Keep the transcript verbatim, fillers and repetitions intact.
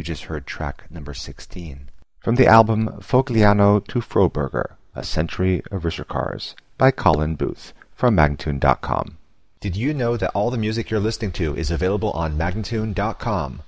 You just heard track number sixteen. From the album Fogliano to Froberger, A Century of Rissercars by Colin Booth from Magnatune dot com. Did you know that all the music you're listening to is available on Magnatune dot com?